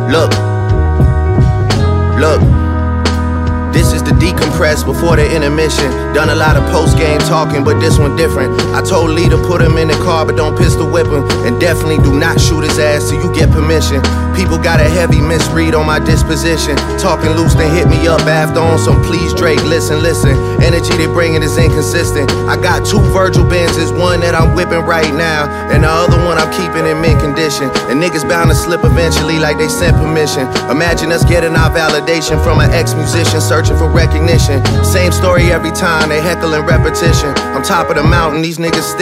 Look, look. This is the decompress before the intermission. Done a lot of post-game talking, but this one different. I told Lee to put him in the car, but don't pistol whip him. And definitely do not shoot his ass till you get permission. People got a heavy misread on my disposition. Talking loose, then hit me up after on some please Drake, listen. Energy they bringing is inconsistent. I got 2 Virgil Benzes, one that I'm whipping right now, and the other one I'm keeping in mint condition. And niggas bound to slip eventually like they sent permission. Imagine us getting our validation from an ex-musician searching for recognition. Same story every time, they heckling repetition. I'm top of the mountain, these niggas still